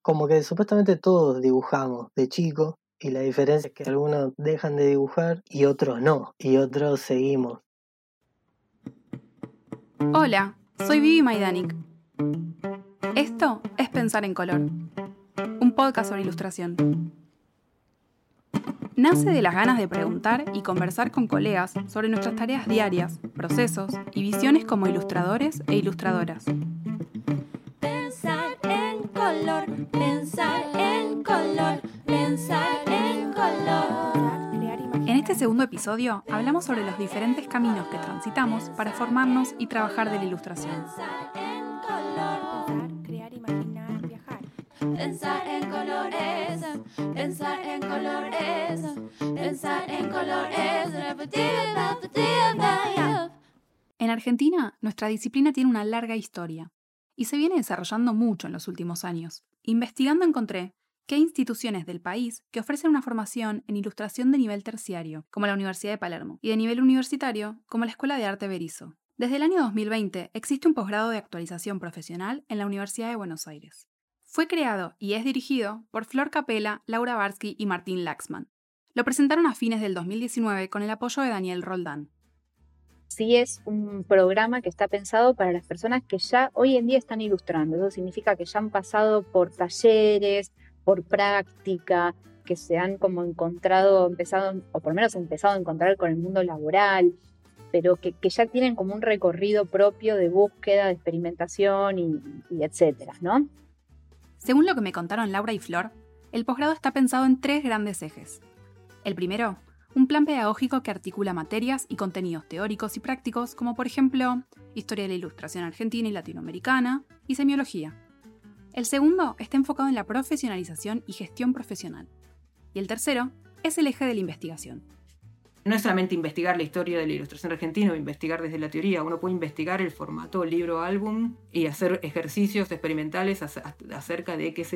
como que supuestamente todos dibujamos de chico y la diferencia es que algunos dejan de dibujar y otros no, y otros seguimos. Hola, soy Vivi Maidanik. Esto es Pensar en Color, un podcast sobre ilustración. Nace de las ganas de preguntar y conversar con colegas sobre nuestras tareas diarias, procesos y visiones como ilustradores e ilustradoras. Pensar en color, pensar en color, pensar en color. En este segundo episodio hablamos sobre los diferentes caminos que transitamos para formarnos y trabajar de la ilustración. Pensar en color, crear, imaginar, viajar. pensar en colores, pensar en colores, pensar en colores, repetitiva. En Argentina, nuestra disciplina tiene una larga historia y se viene desarrollando mucho en los últimos años. Investigando encontré que hay instituciones del país que ofrecen una formación en ilustración de nivel terciario, como la Universidad de Palermo, y de nivel universitario, como la Escuela de Arte Berisso. Desde el año 2020 existe un posgrado de actualización profesional en la Universidad de Buenos Aires. Fue creado y es dirigido por Flor Capella, Laura Barsky y Martín Laxman. Lo presentaron a fines del 2019 con el apoyo de Daniel Roldán. Sí, es un programa que está pensado para las personas que ya hoy en día están ilustrando. Eso significa que ya han pasado por talleres, por práctica, que se han como empezado, o por lo menos empezado a encontrar con el mundo laboral, pero que ya tienen como un recorrido propio de búsqueda, de experimentación y etcétera, ¿no? Según lo que me contaron Laura y Flor, el posgrado está pensado en 3 grandes ejes. El primero, un plan pedagógico que articula materias y contenidos teóricos y prácticos como por ejemplo historia de la ilustración argentina y latinoamericana y semiología. El segundo está enfocado en la profesionalización y gestión profesional. Y el tercero es el eje de la investigación. No es solamente investigar la historia de la ilustración argentina o investigar desde la teoría, uno puede investigar el formato libro-álbum y hacer ejercicios experimentales acerca de qué se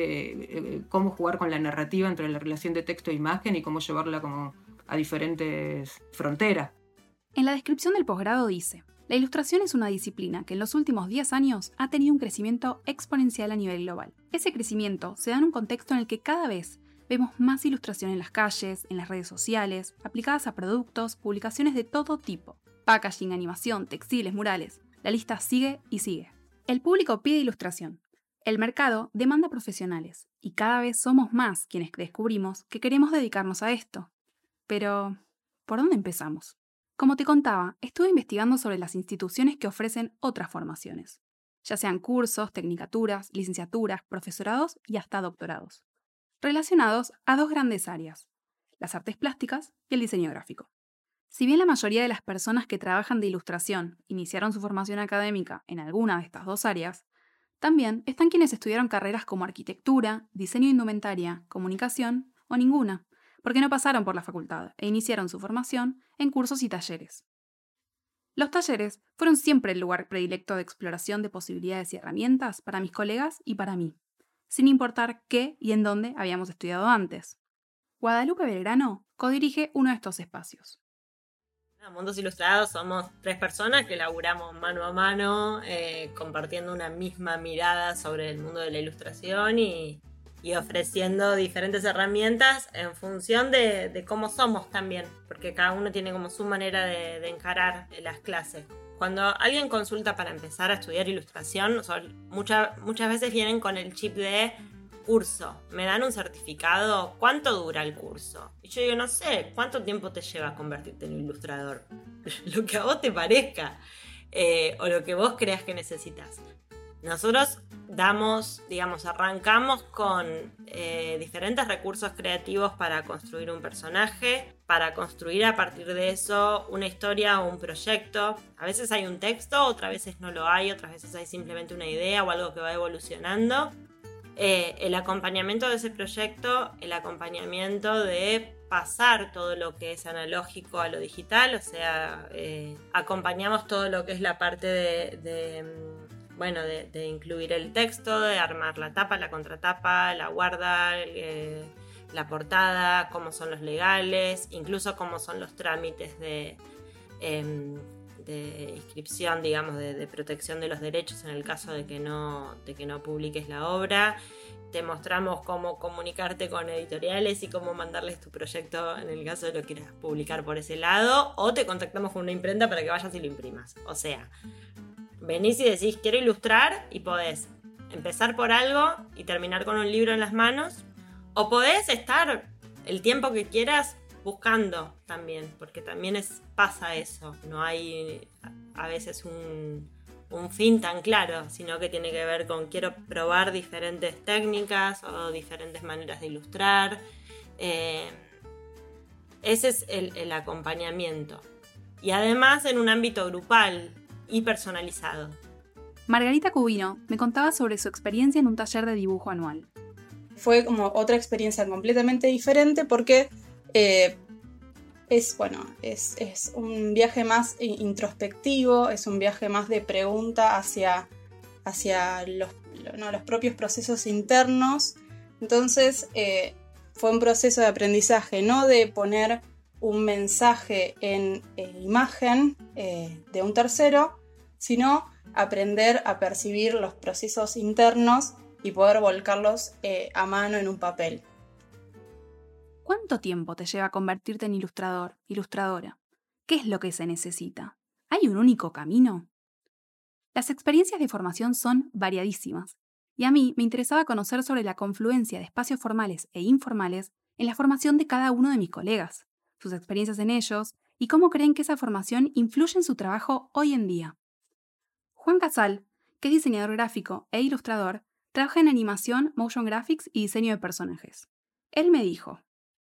puede, cómo jugar con la narrativa entre la relación de texto e imagen y cómo llevarla como a diferentes fronteras. En la descripción del posgrado dice: la ilustración es una disciplina que en los últimos 10 años ha tenido un crecimiento exponencial a nivel global. Ese crecimiento se da en un contexto en el que cada vez vemos más ilustración en las calles, en las redes sociales, aplicadas a productos, publicaciones de todo tipo. Packaging, animación, textiles, murales. La lista sigue y sigue. El público pide ilustración. El mercado demanda profesionales. Y cada vez somos más quienes descubrimos que queremos dedicarnos a esto. Pero, ¿por dónde empezamos? Como te contaba, estuve investigando sobre las instituciones que ofrecen otras formaciones, ya sean cursos, tecnicaturas, licenciaturas, profesorados y hasta doctorados, relacionados a 2 grandes áreas, las artes plásticas y el diseño gráfico. Si bien la mayoría de las personas que trabajan de ilustración iniciaron su formación académica en alguna de estas 2 áreas, también están quienes estudiaron carreras como arquitectura, diseño de indumentaria, comunicación o ninguna, porque no pasaron por la facultad e iniciaron su formación en cursos y talleres. Los talleres fueron siempre el lugar predilecto de exploración de posibilidades y herramientas para mis colegas y para mí, sin importar qué y en dónde habíamos estudiado antes. Guadalupe Belgrano codirige uno de estos espacios. Mundos Ilustrados somos 3 personas que laburamos mano a mano, compartiendo una misma mirada sobre el mundo de la ilustración y ofreciendo diferentes herramientas en función de cómo somos también, porque cada uno tiene como su manera de encarar las clases. Cuando alguien consulta para empezar a estudiar ilustración, muchas veces vienen con el chip de curso. ¿Me dan un certificado? ¿Cuánto dura el curso? Y yo digo, no sé, ¿cuánto tiempo te lleva convertirte en ilustrador? Lo que a vos te parezca, o lo que vos creas que necesitas. Nosotros arrancamos con diferentes recursos creativos para construir un personaje, para construir a partir de eso una historia o un proyecto. A veces hay un texto, otras veces no lo hay, otras veces hay simplemente una idea o algo que va evolucionando. El acompañamiento de ese proyecto, el acompañamiento de pasar todo lo que es analógico a lo digital, o sea, acompañamos todo lo que es la parte de incluir el texto, de armar la tapa, la contratapa, la guarda, la portada, cómo son los legales, incluso cómo son los trámites inscripción, digamos, de protección de los derechos en el caso de que no publiques la obra. Te mostramos cómo comunicarte con editoriales y cómo mandarles tu proyecto en el caso de lo quieras publicar por ese lado, o te contactamos con una imprenta para que vayas y lo imprimas. O sea, venís y decís quiero ilustrar y podés empezar por algo y terminar con un libro en las manos, o podés estar el tiempo que quieras buscando también, porque también pasa eso, no hay a veces un fin tan claro, sino que tiene que ver con quiero probar diferentes técnicas o diferentes maneras de ilustrar. Ese es el acompañamiento. Y además en un ámbito grupal y personalizado. Margarita Cubino me contaba sobre su experiencia en un taller de dibujo anual. Fue como otra experiencia completamente diferente porque es un viaje más introspectivo, es un viaje más de pregunta hacia los propios procesos internos. Entonces fue un proceso de aprendizaje, no de poner un mensaje en imagen de un tercero, sino aprender a percibir los procesos internos y poder volcarlos a mano en un papel. ¿Cuánto tiempo te lleva convertirte en ilustrador, ilustradora? ¿Qué es lo que se necesita? ¿Hay un único camino? Las experiencias de formación son variadísimas, y a mí me interesaba conocer sobre la confluencia de espacios formales e informales en la formación de cada uno de mis colegas, sus experiencias en ellos y cómo creen que esa formación influye en su trabajo hoy en día. Juan Casal, que es diseñador gráfico e ilustrador, trabaja en animación, motion graphics y diseño de personajes. Él me dijo: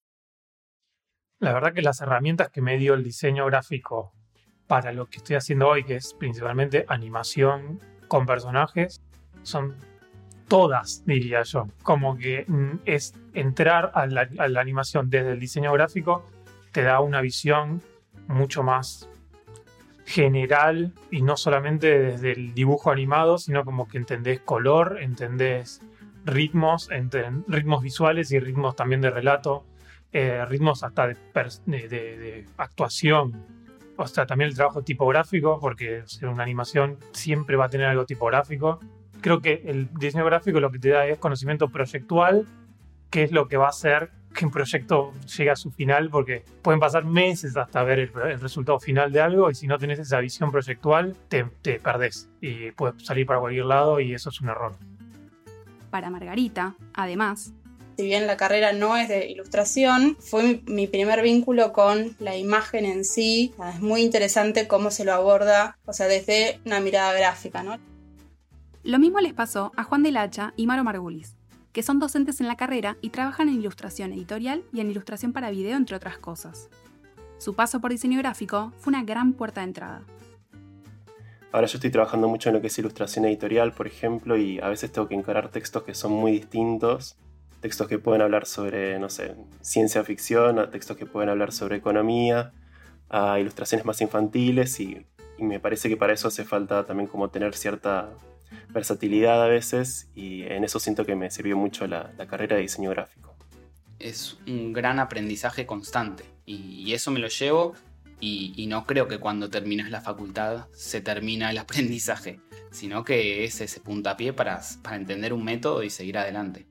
la verdad que las herramientas que me dio el diseño gráfico para lo que estoy haciendo hoy, que es principalmente animación con personajes, son todas, diría yo. Como que es entrar a la animación desde el diseño gráfico, te da una visión mucho más general y no solamente desde el dibujo animado, sino como que entendés color, entendés ritmos visuales y ritmos también de relato. Ritmos hasta de actuación, o sea, también el trabajo tipográfico, porque una animación siempre va a tener algo tipográfico. Creo que el diseño gráfico lo que te da es conocimiento proyectual, que es lo que va a hacer que un proyecto llegue a su final, porque pueden pasar meses hasta ver el resultado final de algo, y si no tenés esa visión proyectual, te perdés y puedes salir para cualquier lado y eso es un error. Para Margarita, además, si bien la carrera no es de ilustración, fue mi primer vínculo con la imagen en sí. Es muy interesante cómo se lo aborda, o sea, desde una mirada gráfica, ¿no? Lo mismo les pasó a Juan del Hacha y Maro Margulis, que son docentes en la carrera y trabajan en ilustración editorial y en ilustración para video, entre otras cosas. Su paso por diseño gráfico fue una gran puerta de entrada. Ahora yo estoy trabajando mucho en lo que es ilustración editorial, por ejemplo, y a veces tengo que encarar textos que son muy distintos. Textos que pueden hablar sobre, no sé, ciencia ficción, a textos que pueden hablar sobre economía, a ilustraciones más infantiles y me parece que para eso hace falta también como tener cierta versatilidad a veces y en eso siento que me sirvió mucho la carrera de diseño gráfico. Es un gran aprendizaje constante y eso me lo llevo y no creo que cuando terminas la facultad se termina el aprendizaje, sino que es ese puntapié para entender un método y seguir adelante.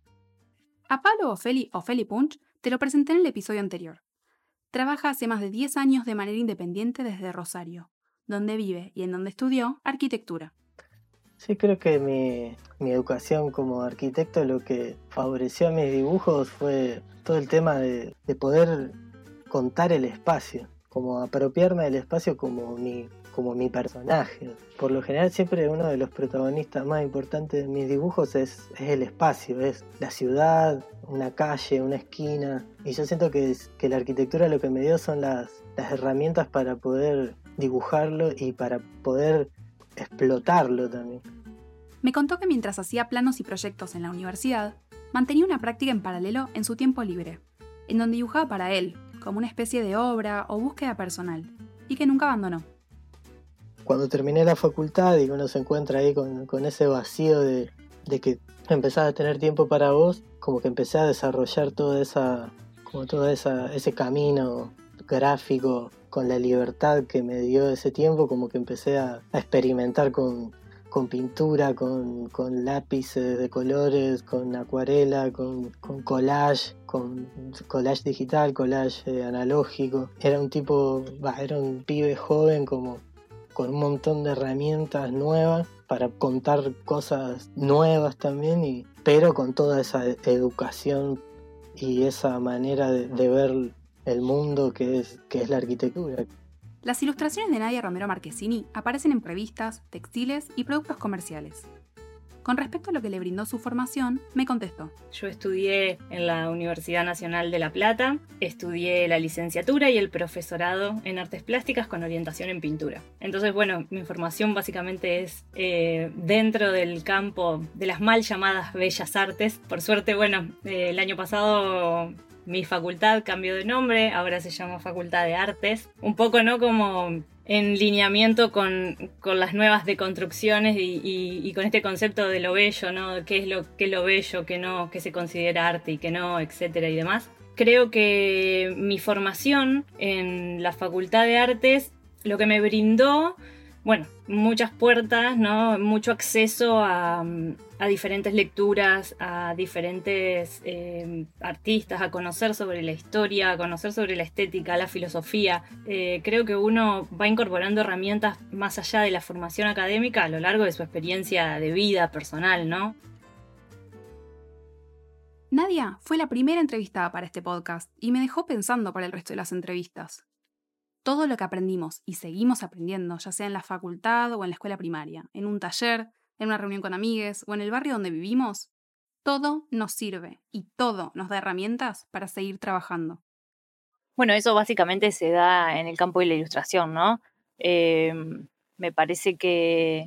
A Pablo Ofeli Punch te lo presenté en el episodio anterior. Trabaja hace más de 10 años de manera independiente desde Rosario, donde vive y en donde estudió arquitectura. Sí, creo que mi educación como arquitecto lo que favoreció a mis dibujos fue todo el tema de poder contar el espacio, como apropiarme del espacio como mi personaje. Por lo general siempre uno de los protagonistas más importantes de mis dibujos es el espacio, es la ciudad, una calle, una esquina. Y yo siento que la arquitectura lo que me dio son las herramientas para poder dibujarlo y para poder explotarlo también. Me contó que mientras hacía planos y proyectos en la universidad, mantenía una práctica en paralelo en su tiempo libre, en donde dibujaba para él, como una especie de obra o búsqueda personal, y que nunca abandonó. Cuando terminé la facultad y uno se encuentra ahí con ese vacío de que empezás a tener tiempo para vos, como que empecé a desarrollar ese camino gráfico con la libertad que me dio ese tiempo, como que empecé a experimentar con pintura, con lápices de colores, con acuarela, con collage digital, collage analógico. Era un pibe joven como con un montón de herramientas nuevas para contar cosas nuevas también, pero con toda esa educación y esa manera de ver el mundo que es la arquitectura. Las ilustraciones de Nadia Romero Marchesini aparecen en revistas, textiles y productos comerciales. Con respecto a lo que le brindó su formación, me contestó. Yo estudié en la Universidad Nacional de La Plata, estudié la licenciatura y el profesorado en artes plásticas con orientación en pintura. Entonces, bueno, mi formación básicamente es dentro del campo de las mal llamadas bellas artes. Por suerte, bueno, el año pasado mi facultad cambió de nombre, ahora se llama Facultad de Artes. Un poco, ¿no?, como en lineamiento con las nuevas deconstrucciones y con este concepto de lo bello, ¿no? ¿Qué es lo bello, qué no, qué se considera arte y qué no, etcétera y demás? Creo que mi formación en la Facultad de Artes lo que me brindó, bueno, muchas puertas, ¿no? Mucho acceso a diferentes lecturas, a diferentes artistas, a conocer sobre la historia, a conocer sobre la estética, la filosofía. Creo que uno va incorporando herramientas más allá de la formación académica a lo largo de su experiencia de vida personal, ¿no? Nadia fue la primera entrevistada para este podcast y me dejó pensando para el resto de las entrevistas. Todo lo que aprendimos y seguimos aprendiendo, ya sea en la facultad o en la escuela primaria, en un taller, en una reunión con amigues o en el barrio donde vivimos, todo nos sirve y todo nos da herramientas para seguir trabajando. Bueno, eso básicamente se da en el campo de la ilustración, ¿no? Me parece que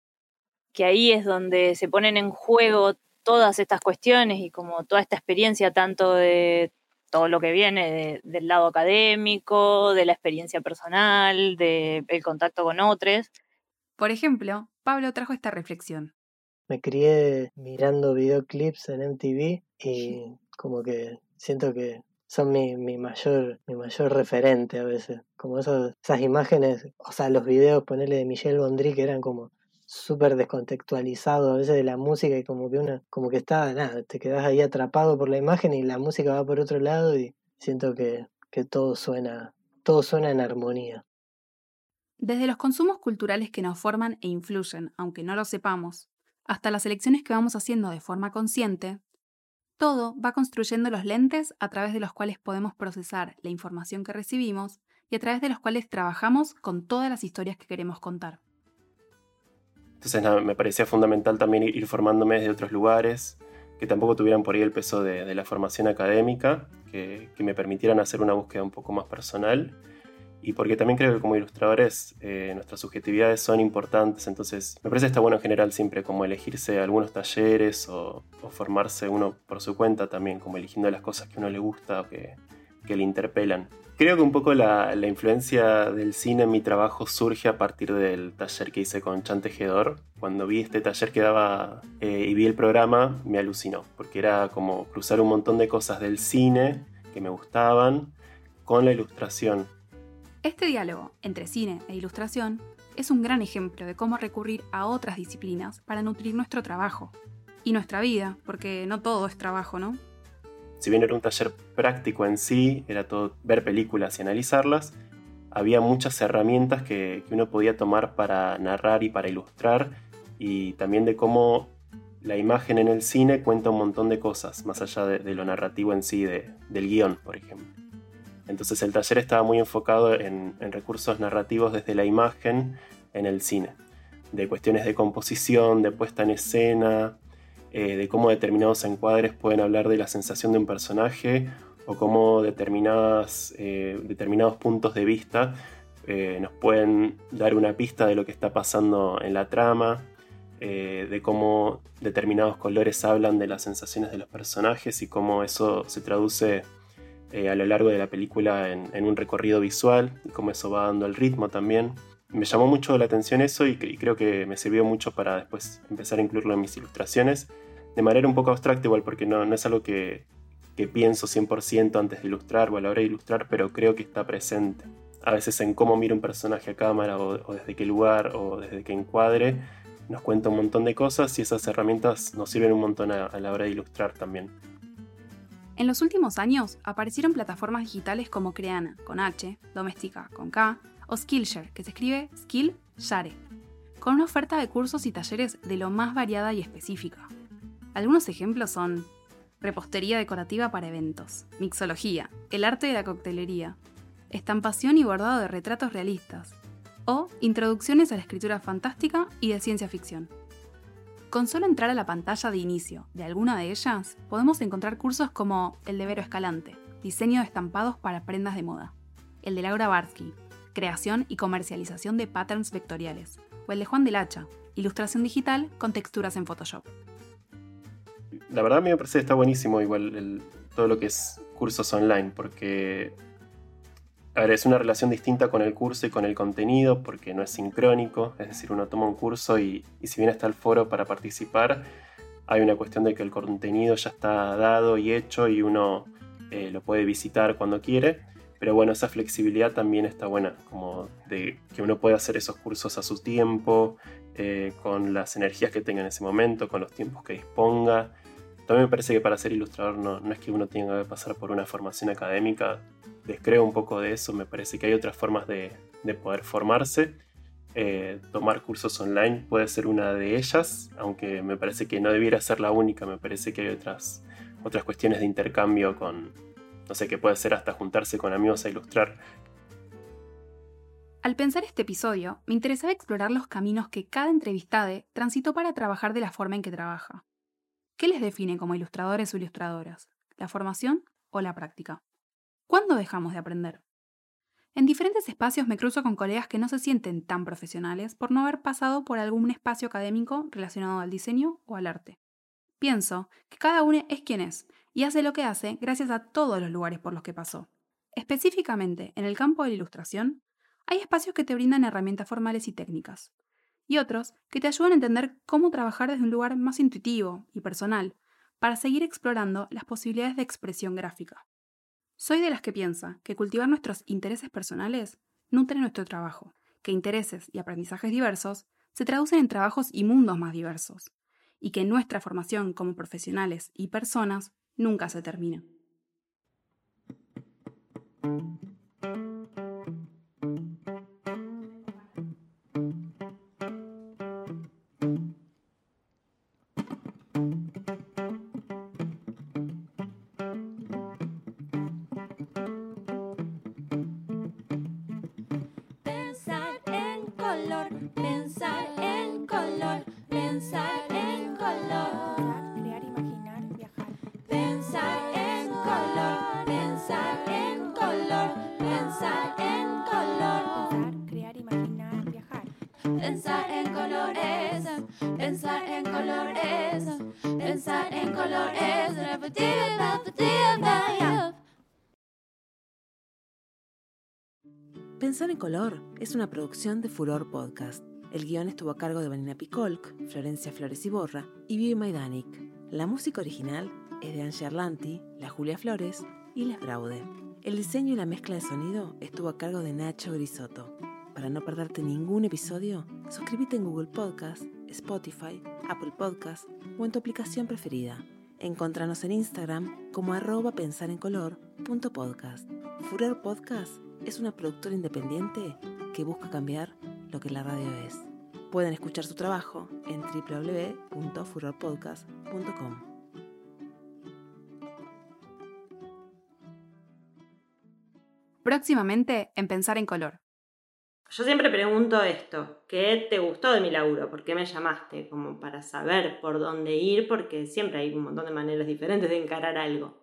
ahí es donde se ponen en juego todas estas cuestiones y como toda esta experiencia tanto de todo lo que viene del lado académico, de la experiencia personal, del contacto con otros. Por ejemplo, Pablo trajo esta reflexión. Me crié mirando videoclips en MTV y como que siento que son mi mayor referente a veces. Como esas imágenes, o sea, los videos, ponerle de Michel Gondry, que eran como súper descontextualizados a veces de la música y como que te quedás ahí atrapado por la imagen y la música va por otro lado y siento que todo suena en armonía. Desde los consumos culturales que nos forman e influyen, aunque no lo sepamos, hasta las elecciones que vamos haciendo de forma consciente, todo va construyendo los lentes a través de los cuales podemos procesar la información que recibimos y a través de los cuales trabajamos con todas las historias que queremos contar. Entonces me parecía fundamental también ir formándome desde otros lugares que tampoco tuvieran por ahí el peso de la formación académica, que me permitieran hacer una búsqueda un poco más personal. Y porque también creo que como ilustradores nuestras subjetividades son importantes, entonces me parece que está bueno en general siempre como elegirse algunos talleres o formarse uno por su cuenta también, como eligiendo las cosas que a uno le gusta o que le interpelan. Creo que un poco la influencia del cine en mi trabajo surge a partir del taller que hice con Chan Tejedor. Cuando vi este taller que daba y vi el programa, me alucinó, porque era como cruzar un montón de cosas del cine que me gustaban con la ilustración. Este diálogo entre cine e ilustración es un gran ejemplo de cómo recurrir a otras disciplinas para nutrir nuestro trabajo y nuestra vida, porque no todo es trabajo, ¿no? Si bien era un taller práctico en sí, era todo ver películas y analizarlas, había muchas herramientas que uno podía tomar para narrar y para ilustrar, y también de cómo la imagen en el cine cuenta un montón de cosas, más allá de lo narrativo en sí, del guión, por ejemplo. Entonces el taller estaba muy enfocado en recursos narrativos desde la imagen en el cine, de cuestiones de composición, de puesta en escena, de cómo determinados encuadres pueden hablar de la sensación de un personaje o cómo determinados puntos de vista nos pueden dar una pista de lo que está pasando en la trama, de cómo determinados colores hablan de las sensaciones de los personajes y cómo eso se traduce a lo largo de la película en un recorrido visual y cómo eso va dando el ritmo también. Me llamó mucho la atención eso y creo que me sirvió mucho para después empezar a incluirlo en mis ilustraciones de manera un poco abstracta igual, porque no es algo que pienso 100% antes de ilustrar o a la hora de ilustrar, pero creo que está presente. a veces en cómo mira un personaje a cámara o desde qué lugar o desde qué encuadre, nos cuenta un montón de cosas y esas herramientas nos sirven un montón a la hora de ilustrar también. En los últimos años aparecieron plataformas digitales como Creana, con H, Doméstica, con K, o Skillshare, que se escribe Skillshare, con una oferta de cursos y talleres de lo más variada y específica. Algunos ejemplos son repostería decorativa para eventos, mixología, el arte de la coctelería, estampación y bordado de retratos realistas, o introducciones a la escritura fantástica y de ciencia ficción. Con solo entrar a la pantalla de inicio de alguna de ellas, podemos encontrar cursos como el de Vero Escalante, diseño de estampados para prendas de moda, el de Laura Barsky, creación y comercialización de patterns vectoriales, o el de Juan del Hacha, ilustración digital con texturas en Photoshop. La verdad a mí me parece que está buenísimo igual todo lo que es cursos online, porque a ver, es una relación distinta con el curso y con el contenido, porque no es sincrónico, es decir, uno toma un curso y si bien está el foro para participar, hay una cuestión de que el contenido ya está dado y hecho y uno lo puede visitar cuando quiere, pero bueno, esa flexibilidad también está buena, como de que uno puede hacer esos cursos a su tiempo, con las energías que tenga en ese momento, con los tiempos que disponga. También me parece que para ser ilustrador no es que uno tenga que pasar por una formación académica. Descreo un poco de eso, me parece que hay otras formas de poder formarse. Tomar cursos online puede ser una de ellas, aunque me parece que no debiera ser la única. Me parece que hay otras cuestiones de intercambio con, no sé, que puede ser hasta juntarse con amigos a ilustrar. Al pensar este episodio, me interesaba explorar los caminos que cada entrevistade transitó para trabajar de la forma en que trabaja. ¿Qué les define como ilustradores o ilustradoras? ¿La formación o la práctica? ¿Cuándo dejamos de aprender? En diferentes espacios me cruzo con colegas que no se sienten tan profesionales por no haber pasado por algún espacio académico relacionado al diseño o al arte. Pienso que cada uno es quien es y hace lo que hace gracias a todos los lugares por los que pasó. Específicamente, en el campo de la ilustración, hay espacios que te brindan herramientas formales y técnicas, y otros que te ayudan a entender cómo trabajar desde un lugar más intuitivo y personal para seguir explorando las posibilidades de expresión gráfica. Soy de las que piensa que cultivar nuestros intereses personales nutre nuestro trabajo, que intereses y aprendizajes diversos se traducen en trabajos y mundos más diversos, y que nuestra formación como profesionales y personas nunca se termina. Pensar en color, pensar en color, pensar en color. Crear, imaginar, viajar. Pensar en color, pensar en color, pensar en color. Pensar, crear, imaginar, viajar. Pensar en colores, pensar en colores, pensar en colores, repetir, repetir. Pensar en color es una producción de Furor Podcast. El guión estuvo a cargo de Vanina Picolc, Florencia Flores Iborra y Vivi Maidanic. La música original es de Angie Arlanti, la Julia Flores y Les Braude. El diseño y la mezcla de sonido estuvo a cargo de Nacho Grisotto. Para no perderte ningún episodio, suscríbete en Google Podcast, Spotify, Apple Podcast o en tu aplicación preferida. Encontranos en Instagram como @pensarencolor.podcast. Furor Podcast es una productora independiente que busca cambiar lo que la radio es. Pueden escuchar su trabajo en www.furorpodcast.com. Próximamente en Pensar en Color. Yo siempre pregunto esto, ¿qué te gustó de mi laburo? ¿Por qué me llamaste? Como para saber por dónde ir, porque siempre hay un montón de maneras diferentes de encarar algo.